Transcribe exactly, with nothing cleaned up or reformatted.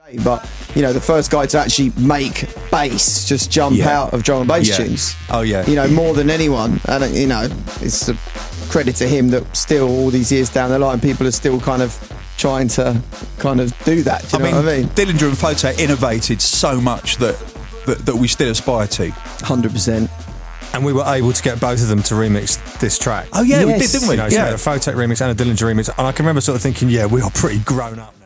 But, you know, the first guy to actually make bass just jump Yeah. out of drum and bass Yeah. tunes. Oh, yeah. You know, more than anyone. And, you know, it's a credit to him that still, all these years down the line, people are still kind of trying to kind of do that. Do you I know mean, what I mean? Dillinger and Photek innovated so much that, that that we still aspire to. one hundred percent. And we were able to get both of them to remix this track. Oh yeah, we Yes. did, didn't we? You know, so we yeah. had a Photek remix and a Dillinger remix, and I can remember sort of thinking, yeah, we are pretty grown up now.